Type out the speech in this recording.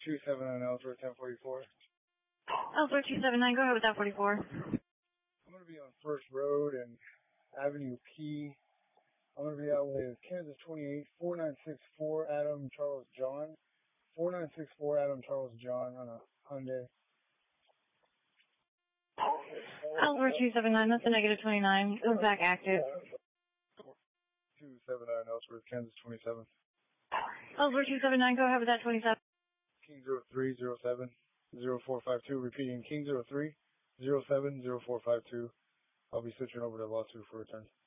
279 Ellsworth, 1044. Ellsworth 279, go ahead with that 44. I'm going to be on First Road and Avenue P. I'm going to be out with Kansas 28, 4964 Adam Charles John. 4964 Adam Charles John on a Hyundai. Ellsworth 279, that's a negative 29. Goes back active. 279 Ellsworth, Kansas 27. Ellsworth 279, go ahead with that 27. King 0307 0452. Repeating, King 0307 0452. I'll be switching over to lawsuit for return.